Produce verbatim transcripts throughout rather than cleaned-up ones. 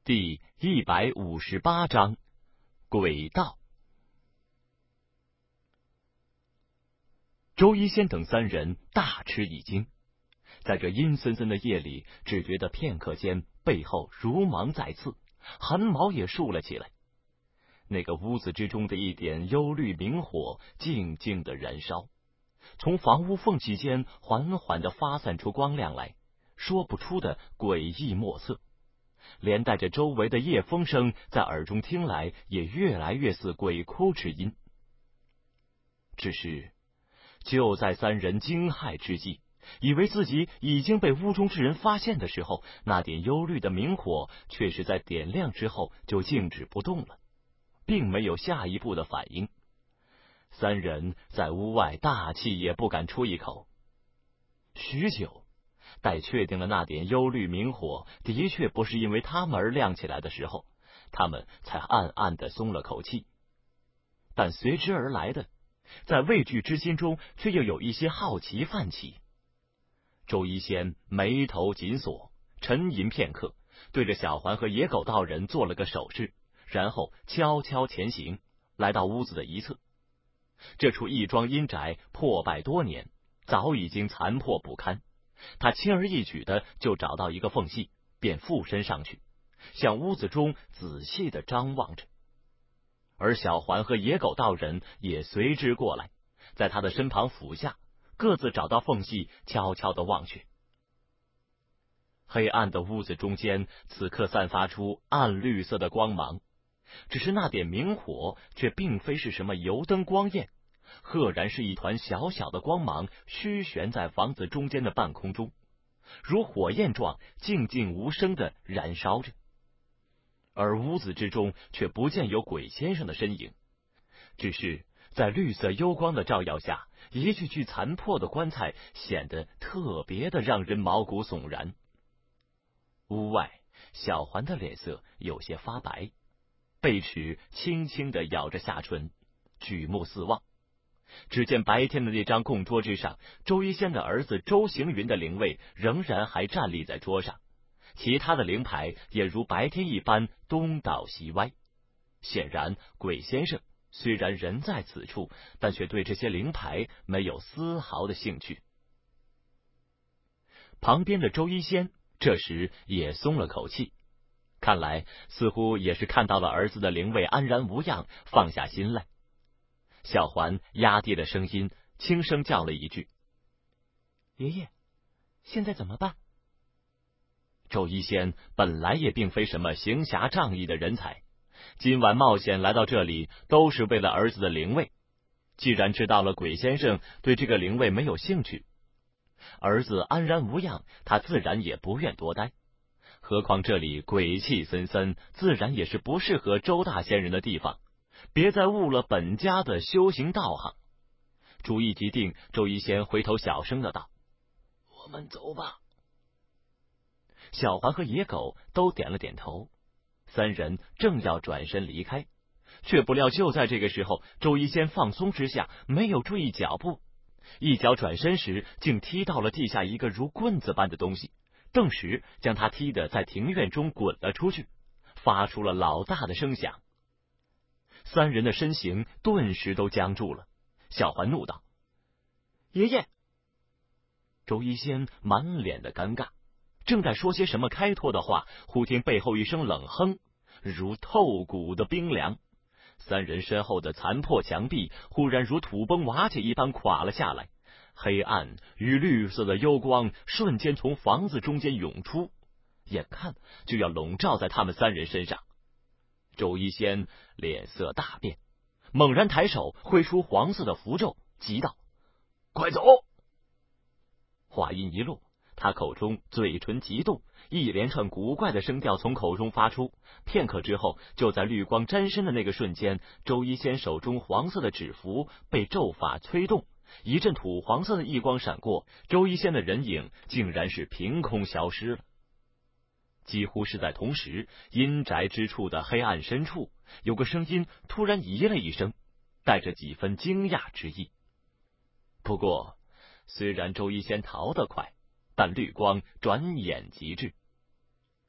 第一百五十八章诡道。周一仙等三人大吃一惊，在这阴森森的夜里，只觉得片刻间背后如芒在刺，汗毛也竖了起来。那个屋子之中的一点幽绿明火静静的燃烧，从房屋缝隙间缓缓的发散出光亮来，说不出的诡异莫测，连带着周围的夜风声在耳中听来也越来越似鬼哭之音。只是就在三人惊骇之际，以为自己已经被屋中之人发现的时候，那点幽绿的明火却是在点亮之后就静止不动了，并没有下一步的反应。三人在屋外大气也不敢出一口。许久，待确定了那点幽绿明火的确不是因为他们而亮起来的时候，他们才暗暗的松了口气。但随之而来的，在畏惧之心中却又有一些好奇泛起。周一仙眉头紧锁，沉吟片刻，对着小环和野狗道人做了个手势，然后悄悄前行，来到屋子的一侧。这处义庄阴宅破败多年，早已经残破不堪，他轻而易举的就找到一个缝隙，便附身上去，向屋子中仔细的张望着。而小环和野狗道人也随之过来，在他的身旁俯下，各自找到缝隙，悄悄的望去。黑暗的屋子中间此刻散发出暗绿色的光芒，只是那点明火却并非是什么油灯光焰，赫然是一团小小的光芒虚悬在房子中间的半空中，如火焰状静静无声的燃烧着。而屋子之中却不见有鬼先生的身影，只是在绿色幽光的照耀下，一具具残破的棺材显得特别的让人毛骨悚然。屋外，小环的脸色有些发白，贝齿轻轻的咬着下唇，举目四望。只见白天的那张供桌之上，周一仙的儿子周行云的灵位仍然还站立在桌上，其他的灵牌也如白天一般东倒西歪。显然鬼先生虽然人在此处，但却对这些灵牌没有丝毫的兴趣。旁边的周一仙这时也松了口气，看来似乎也是看到了儿子的灵位安然无恙，放下心来。小环压低了声音，轻声叫了一句：“爷爷，现在怎么办？”周一仙本来也并非什么行侠仗义的人才，今晚冒险来到这里都是为了儿子的灵位。既然知道了鬼先生对这个灵位没有兴趣，儿子安然无恙，他自然也不愿多待。何况这里鬼气森森，自然也是不适合周大仙人的地方，别再误了本家的修行道行。主意既定，周一仙回头小声的道：“我们走吧。”小环和野狗都点了点头，三人正要转身离开，却不料就在这个时候，周一仙放松之下，没有注意脚步，一脚转身时竟踢到了地下一个如棍子般的东西，顿时将他踢得在庭院中滚了出去，发出了老大的声响。三人的身形顿时都僵住了。小环怒道：“爷爷！”周一仙满脸的尴尬，正在说些什么开脱的话，忽听背后一声冷哼，如透骨的冰凉。三人身后的残破墙壁忽然如土崩瓦解一般垮了下来，黑暗与绿色的幽光瞬间从房子中间涌出，眼看就要笼罩在他们三人身上。周一仙脸色大变，猛然抬手挥出黄色的符咒，急道：“快走！”话音一落，他口中嘴唇急动，一连串古怪的声调从口中发出。片刻之后，就在绿光沾身的那个瞬间，周一仙手中黄色的纸符被咒法催动，一阵土黄色的异光闪过，周一仙的人影竟然是凭空消失了。几乎是在同时，阴宅之处的黑暗深处，有个声音突然咦了一声，带着几分惊讶之意。不过虽然周一仙逃得快，但绿光转眼即至。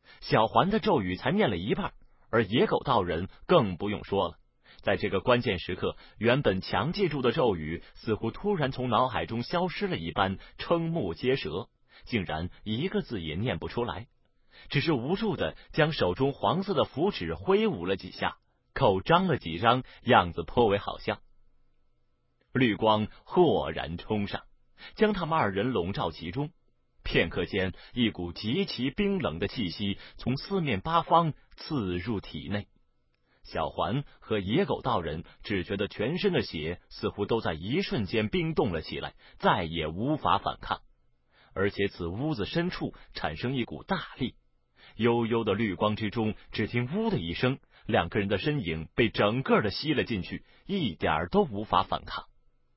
小环的咒语才念了一半，而野狗道人更不用说了。在这个关键时刻，原本强记住的咒语似乎突然从脑海中消失了一般，瞠目结舌，竟然一个字也念不出来，只是无助的将手中黄色的符纸挥舞了几下，口张了几张，样子颇为好笑。绿光豁然冲上，将他们二人笼罩其中。片刻间，一股极其冰冷的气息从四面八方刺入体内。小环和野狗道人只觉得全身的血似乎都在一瞬间冰冻了起来，再也无法反抗。而且此屋子深处产生一股大力，悠悠的绿光之中，只听呜的一声，两个人的身影被整个的吸了进去，一点都无法反抗。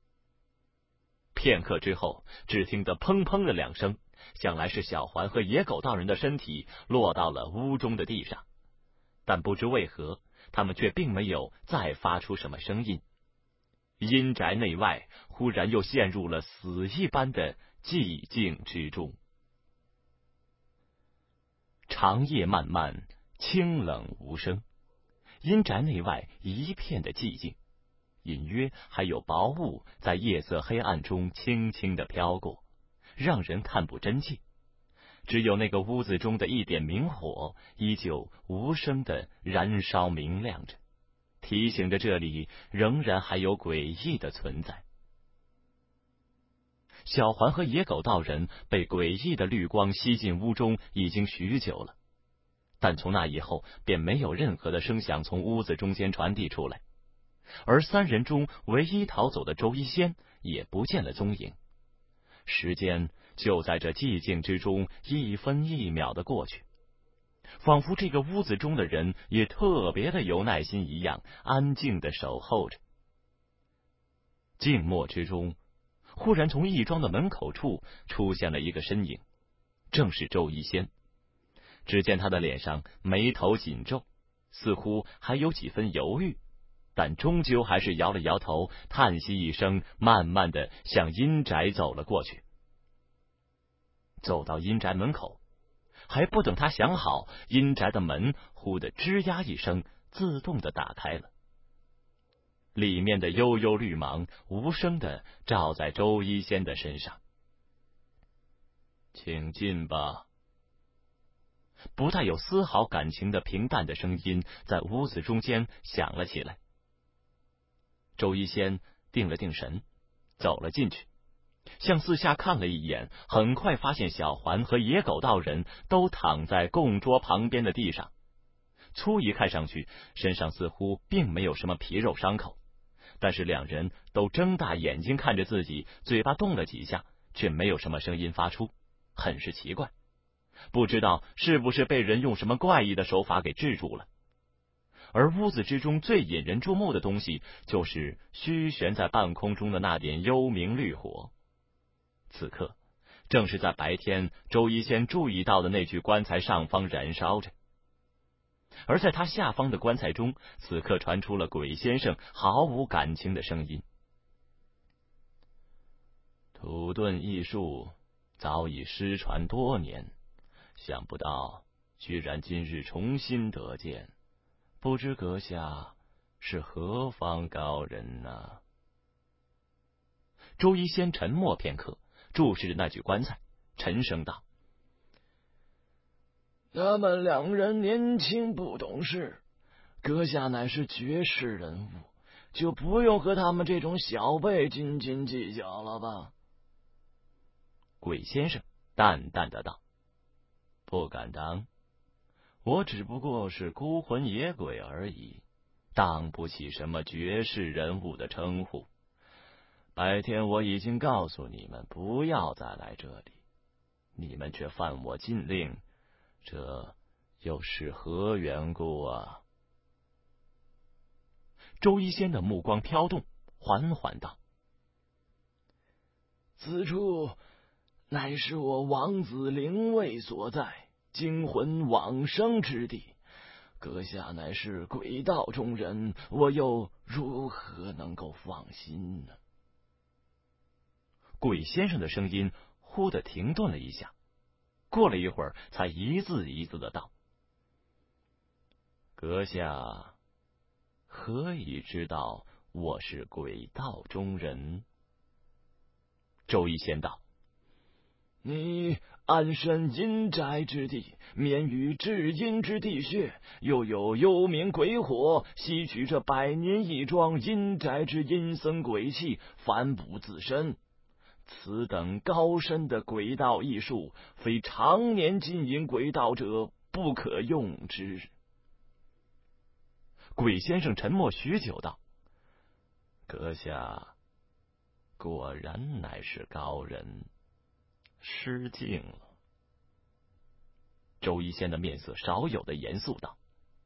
片刻之后，只听得砰砰的两声，想来是小环和野狗道人的身体落到了屋中的地上，但不知为何，他们却并没有再发出什么声音。阴宅内外忽然又陷入了死一般的寂静之中。长夜漫漫，清冷无声，阴宅内外一片的寂静，隐约还有薄雾在夜色黑暗中轻轻的飘过，让人看不真切。只有那个屋子中的一点明火依旧无声的燃烧明亮着，提醒着这里仍然还有诡异的存在。小环和野狗道人被诡异的绿光吸进屋中已经许久了，但从那以后便没有任何的声响从屋子中间传递出来，而三人中唯一逃走的周一仙也不见了踪影。时间就在这寂静之中一分一秒的过去，仿佛这个屋子中的人也特别的有耐心一样，安静的守候着。静默之中，忽然从义庄的门口处出现了一个身影，正是周一仙。只见他的脸上眉头紧皱，似乎还有几分犹豫，但终究还是摇了摇头，叹息一声，慢慢的向阴宅走了过去。走到阴宅门口，还不等他想好，阴宅的门忽的吱呀一声，自动的打开了。里面的悠悠绿芒无声的照在周一仙的身上。请进吧。不带有丝毫感情的平淡的声音在屋子中间响了起来。周一仙定了定神，走了进去，向四下看了一眼，很快发现小环和野狗道人都躺在供桌旁边的地上。粗一看上去，身上似乎并没有什么皮肉伤口，但是两人都睁大眼睛看着自己，嘴巴动了几下，却没有什么声音发出，很是奇怪，不知道是不是被人用什么怪异的手法给制住了。而屋子之中最引人注目的东西，就是虚悬在半空中的那点幽冥绿火。此刻正是在白天周一仙注意到的那具棺材上方燃烧着，而在他下方的棺材中，此刻传出了鬼先生毫无感情的声音：土遁艺术早已失传多年，想不到居然今日重新得见，不知阁下是何方高人呢？周一仙沉默片刻，注视着那具棺材，沉声道： 他们两人年轻不懂事，阁下乃是绝世人物，就不用和他们这种小辈斤斤计较了吧。 鬼先生淡淡的道：不敢当，我只不过是孤魂野鬼而已，当不起什么绝世人物的称呼。白天我已经告诉你们不要再来这里，你们却犯我禁令，这又是何缘故啊？周一仙的目光飘动，缓缓道： 此处乃是我王子灵位所在，精魂往生之地，阁下乃是鬼道中人，我又如何能够放心呢？ 鬼先生的声音忽地停顿了一下，过了一会儿才一字一字的道： 阁下何以知道我是鬼道中人？周一仙道： 你安身阴宅之地，免于至阴之地穴，又有幽冥鬼火吸取这百年一桩阴宅之阴森鬼气，反哺自身。此等高深的鬼道艺术，非常年经营鬼道者不可用之。 鬼先生沉默许久道：阁下果然乃是高人，失敬了。周一仙的面色少有的严肃道：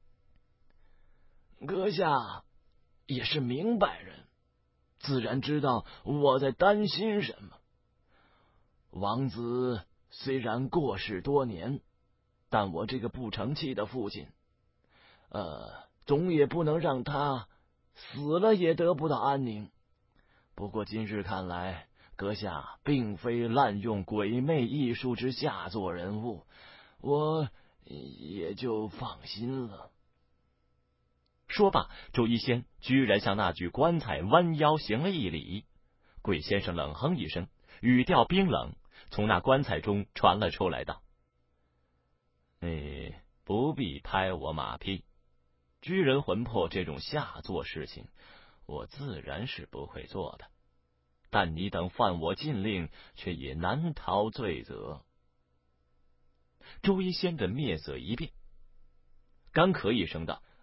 阁下也是明白人，自然知道我在担心什么。王子虽然过世多年，但我这个不成器的父亲，呃，总也不能让他死了也得不到安宁。不过今日看来，阁下并非滥用鬼魅艺术之下作人物，我也就放心了。 说罢，周一仙居然向那具棺材弯腰行了一礼。鬼先生冷哼一声，语调冰冷，从那棺材中传了出来，道：你不必拍我马屁，拘人魂魄这种下作事情，我自然是不会做的。但你等犯我禁令，却也难逃罪责。周一仙的面色一变，干咳一声道：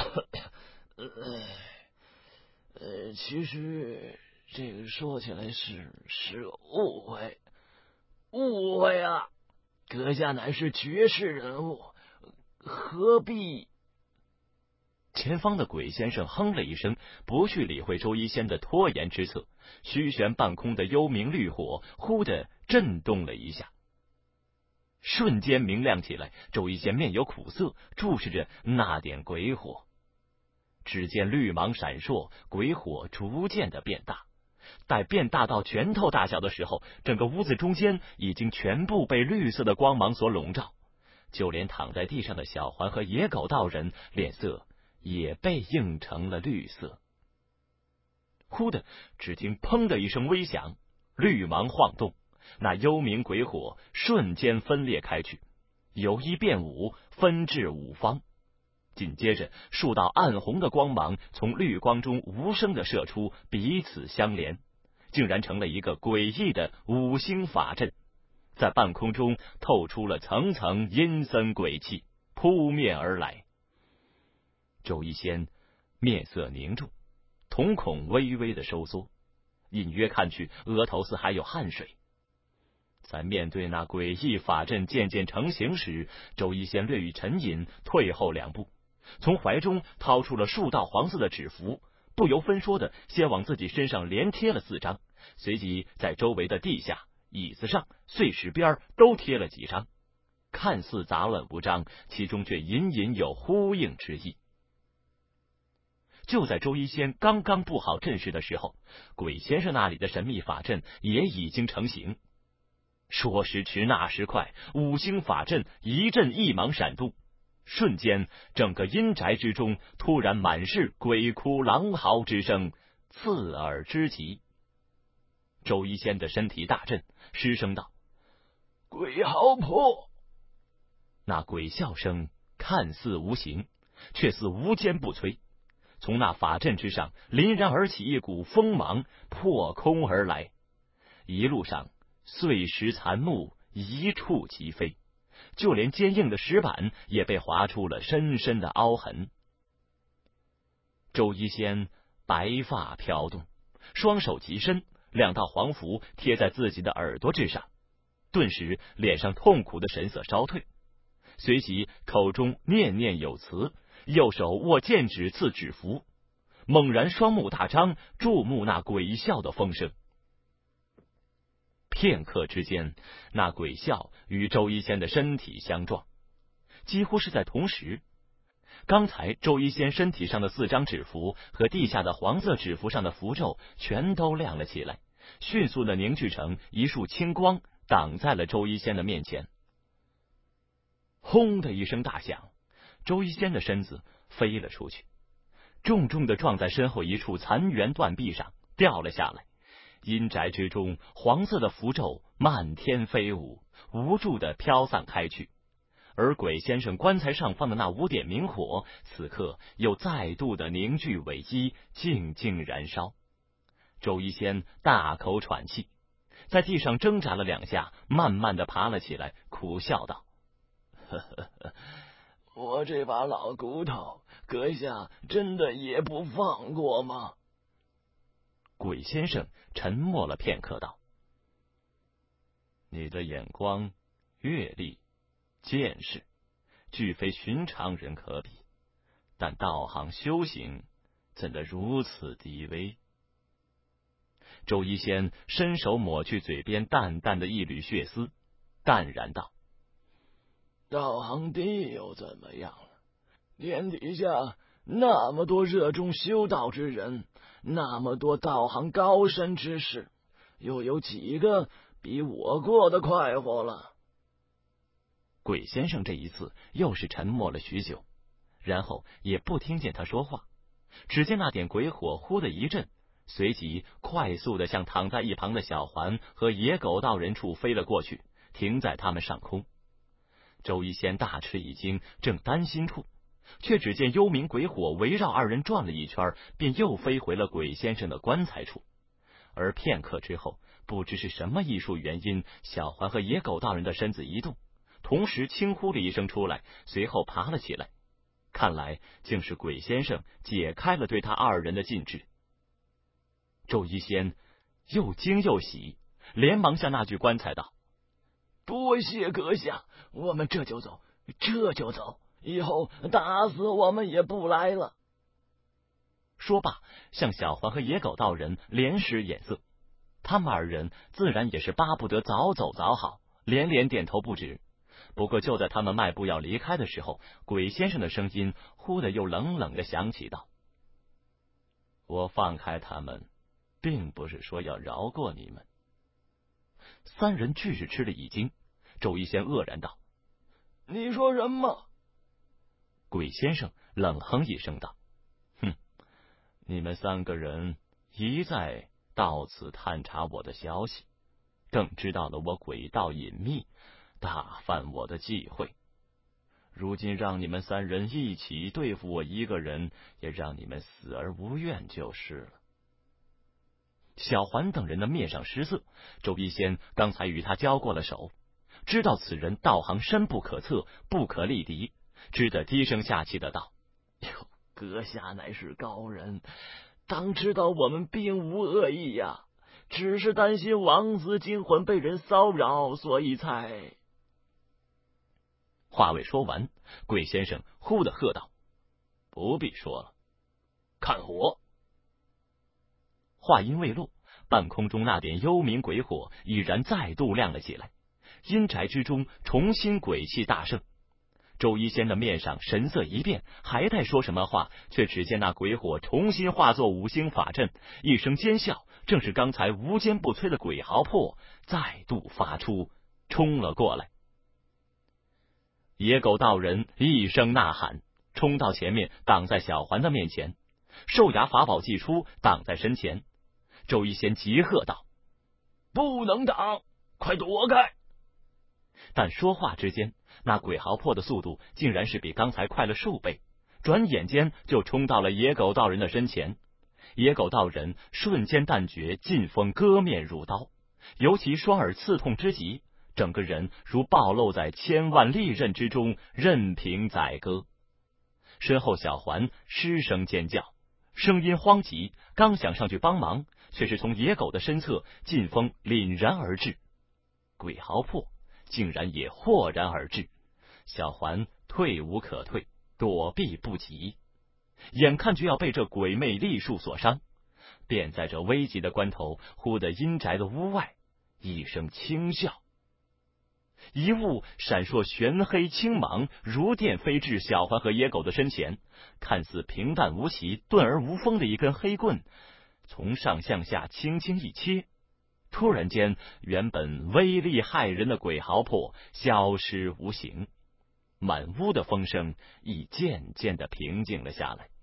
呃，其实这个说起来是是个误会，误会啊！阁下乃是绝世人物，何必？ 前方的鬼先生哼了一声，不去理会周一仙的拖延之策。虚悬半空的幽冥绿火忽地震动了一下，瞬间明亮起来。周一仙面有苦涩，注视着那点鬼火。只见绿芒闪烁，鬼火逐渐的变大。待变大到拳头大小的时候，整个屋子中间已经全部被绿色的光芒所笼罩，就连躺在地上的小环和野狗道人脸色也被映成了绿色。忽的，只听砰的一声微响，绿芒晃动，那幽冥鬼火瞬间分裂开去，由一变五，分至五方。紧接着，数道暗红的光芒从绿光中无声的射出，彼此相连，竟然成了一个诡异的五星法阵，在半空中透出了层层阴森鬼气，扑面而来。周一仙面色凝重，瞳孔微微的收缩，隐约看去额头似还有汗水。在面对那诡异法阵渐渐成型时，周一仙略欲沉吟，退后两步，从怀中掏出了数道黄色的纸符，不由分说的先往自己身上连贴了四张，随即在周围的地下、椅子上、碎石边都贴了几张，看似杂乱无章，其中却隐隐有呼应之意。就在周一仙刚刚布好阵势的时候，鬼先生那里的神秘法阵也已经成型。说时迟，那时快，五星法阵一阵一芒闪动，瞬间整个阴宅之中突然满是鬼哭狼嚎之声，刺耳之极。周一仙的身体大震，失声道： 鬼嚎破！ 那鬼笑声看似无形，却似无坚不摧。从那法阵之上凛然而起一股锋芒，破空而来，一路上碎石残木一触即飞，就连坚硬的石板也被划出了深深的凹痕。周一仙白发飘动，双手极伸，两道黄符贴在自己的耳朵之上，顿时脸上痛苦的神色稍退，随即口中念念有词，右手握剑指刺指符，猛然双目大张，注目那鬼笑的风声。片刻之间，那鬼笑与周一仙的身体相撞，几乎是在同时。刚才周一仙身体上的四张纸符和地下的黄色纸符上的符咒全都亮了起来，迅速的凝聚成一束青光，挡在了周一仙的面前。轰的一声大响， 周一仙的身子飞了出去，重重的撞在身后一处残垣断壁上，掉了下来。阴宅之中，黄色的符咒漫天飞舞，无助的飘散开去。而鬼先生棺材上方的那五点明火，此刻又再度的凝聚为一，静静燃烧。周一仙大口喘气，在地上挣扎了两下，慢慢的爬了起来，苦笑道： 呵呵呵，我这把老骨头，阁下真的也不放过吗？ 鬼先生沉默了片刻，道：你的眼光、阅历、见识，俱非寻常人可比，但道行修行，怎得如此低微？周一仙伸手抹去嘴边淡淡的一缕血丝，淡然道： 道行低又怎么样了？天底下那么多热衷修道之人，那么多道行高深之士，又有几个比我过得快活了？ 鬼先生这一次又是沉默了许久，然后也不听见他说话。只见那点鬼火忽的一震，随即快速的向躺在一旁的小环和野狗道人处飞了过去，停在他们上空。周一仙大吃一惊，正担心处，却只见幽冥鬼火围绕二人转了一圈，便又飞回了鬼先生的棺材处。而片刻之后，不知是什么艺术原因，小环和野狗道人的身子一动，同时轻呼了一声出来，随后爬了起来。看来竟是鬼先生解开了对他二人的禁制。周一仙又惊又喜，连忙向那具棺材道： 多谢阁下，我们这就走，这就走，以后打死我们也不来了。 说罢，向小环和野狗道人连使眼色，他们二人自然也是巴不得早走早好，连连点头不止。不过就在他们迈步要离开的时候，鬼先生的声音忽的又冷冷的响起道：我放开他们，并不是说要饶过你们。三人俱是吃了一惊，周一仙愕然道： 你说什么？ 鬼先生冷哼一声道：哼，你们三个人一再到此探查我的消息，更知道了我诡道隐秘，大犯我的忌讳。如今让你们三人一起对付我一个人，也让你们死而无怨就是了。小环等人的面上失色，周一仙刚才与他交过了手，知道此人道行深不可测，不可力敌，只得低声下气的道： 哟，阁下乃是高人，当知道我们并无恶意呀，只是担心王子金魂被人骚扰，所以才…… 话未说完，鬼先生忽的喝道：不必说了，看火！话音未落，半空中那点幽冥鬼火已然再度亮了起来，阴宅之中重新鬼气大盛。周一仙的面上神色一变，还待说什么话，却只见那鬼火重新化作五星法阵，一声尖啸，正是刚才无坚不摧的鬼嚎破再度发出，冲了过来。野狗道人一声呐喊，冲到前面，挡在小环的面前，兽牙法宝祭出，挡在身前。周一仙急喝道： 不能挡，快躲开！ 但说话之间，那鬼嚎破的速度竟然是比刚才快了数倍，转眼间就冲到了野狗道人的身前。野狗道人瞬间但觉劲风割面如刀，尤其双耳刺痛之极，整个人如暴露在千万利刃之中，任凭宰割。身后小环失声尖叫，声音慌急，刚想上去帮忙，却是从野狗的身侧劲风凛然而至，鬼嚎破竟然也豁然而至，小环退无可退，躲避不及，眼看就要被这鬼魅力术所伤，便在这危急的关头，忽的阴宅的屋外一声轻笑，一物闪烁玄黑青芒，如电飞至小环和野狗的身前，看似平淡无奇、钝而无锋的一根黑棍，从上向下轻轻一切，突然间，原本威力骇人的鬼嚎破消失无形。 满屋的风声已渐渐的平静了下来。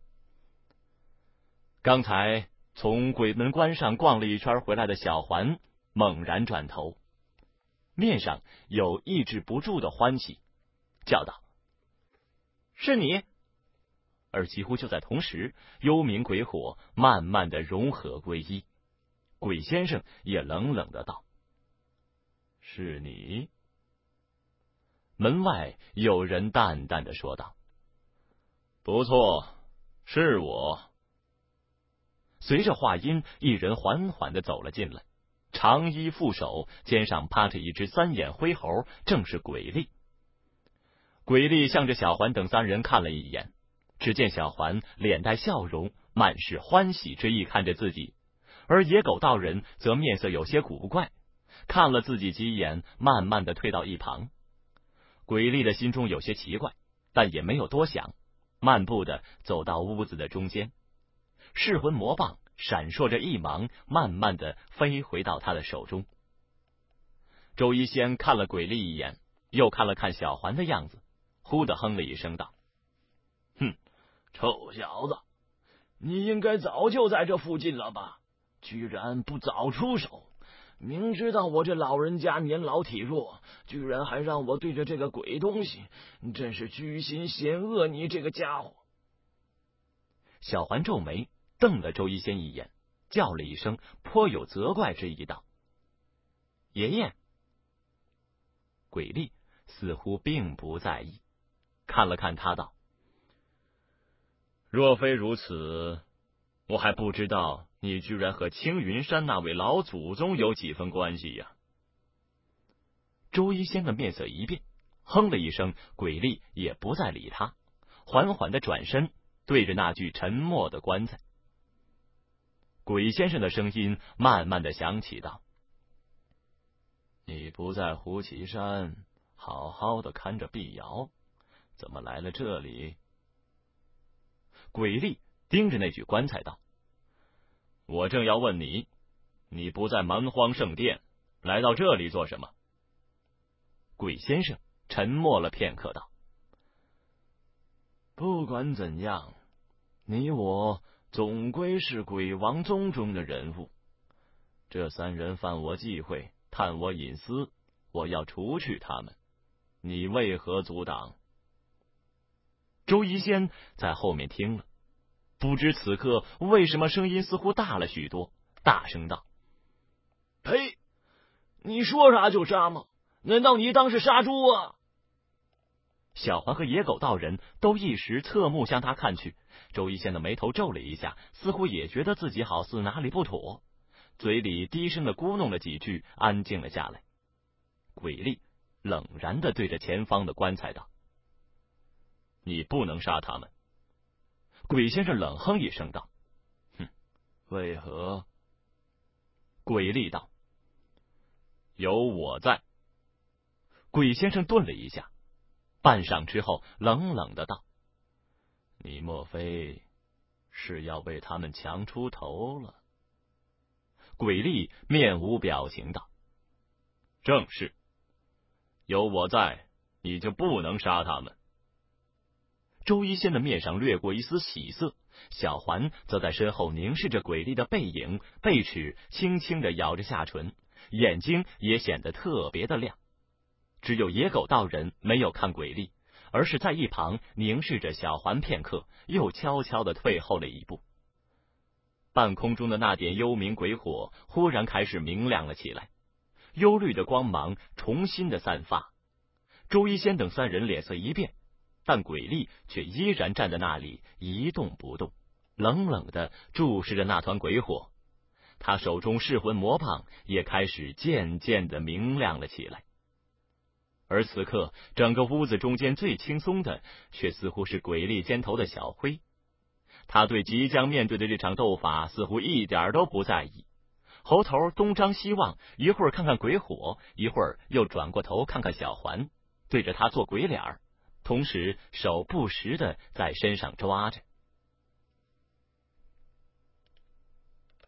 刚才从鬼门关上逛了一圈回来的小环猛然转头，面上有抑制不住的欢喜，叫道：“是你！”而几乎就在同时，幽冥鬼火慢慢的融合归一。鬼先生也冷冷的道：“是你？”门外有人淡淡的说道：“不错，是我。”随着话音，一人缓缓的走了进来，长衣负手，肩上趴着一只三眼灰猴，正是鬼力。鬼力向着小环等三人看了一眼，只见小环脸带笑容，满是欢喜之意看着自己，而野狗道人则面色有些古怪，看了自己几眼，慢慢的退到一旁。鬼力的心中有些奇怪，但也没有多想，漫步的走到屋子的中间，噬魂魔棒闪烁着一芒，慢慢的飞回到他的手中。周一仙看了鬼力一眼，又看了看小环的样子，忽的哼了一声道：“ 哼，臭小子，你应该早就在这附近了吧？居然不早出手！明知道我这老人家年老体弱，居然还让我对着这个鬼东西，真是居心险恶！你这个家伙！” 小环皱眉，瞪了周一仙一眼，叫了一声，颇有责怪之意道：“爷爷。”鬼力似乎并不在意，看了看他道：“若非如此，我还不知道你居然和青云山那位老祖宗有几分关系呀。”周一仙的面色一变，哼了一声，鬼力也不再理他，缓缓的转身对着那具沉默的棺材。鬼先生的声音慢慢的响起道：“你不在胡岐山好好的看着碧瑶，怎么来了这里？”鬼力盯着那具棺材道：“我正要问你，你不在蛮荒圣殿，来到这里做什么？”鬼先生沉默了片刻道：“ 不管怎样，你我总归是鬼王宗中的人物。这三人犯我忌讳，探我隐私，我要除去他们，你为何阻挡？” 周一仙在后面听了，不知此刻为什么声音似乎大了许多，大声道：“ 呸！你说杀就杀吗？难道你当是杀猪啊？” 小环和野狗道人都一时侧目向他看去，周一仙的眉头皱了一下，似乎也觉得自己好似哪里不妥，嘴里低声的咕哝了几句，安静了下来。鬼力冷然的对着前方的棺材道：“你不能杀他们。”鬼先生冷哼一声道：“哼， 为何？” 鬼力道：“有我在。”鬼先生顿了一下，半晌之后冷冷的道：“ 你莫非是要为他们强出头了？” 鬼力面无表情道：“正是，有我在，你就不能杀他们。”周一仙的面上掠过一丝喜色，小环则在身后凝视着鬼力的背影，背齿轻轻的咬着下唇，眼睛也显得特别的亮。只有野狗道人没有看鬼力，而是在一旁凝视着小环片刻，又悄悄的退后了一步。半空中的那点幽冥鬼火忽然开始明亮了起来，幽绿的光芒重新的散发。周一仙等三人脸色一变，但鬼力却依然站在那里一动不动，冷冷的注视着那团鬼火。他手中噬魂魔棒也开始渐渐的明亮了起来。而此刻整个屋子中间最轻松的却似乎是鬼力肩头的小灰，他对即将面对的这场斗法似乎一点都不在意，猴头东张西望，一会儿看看鬼火，一会儿又转过头看看小环，对着他做鬼脸儿，同时手不时的在身上抓着。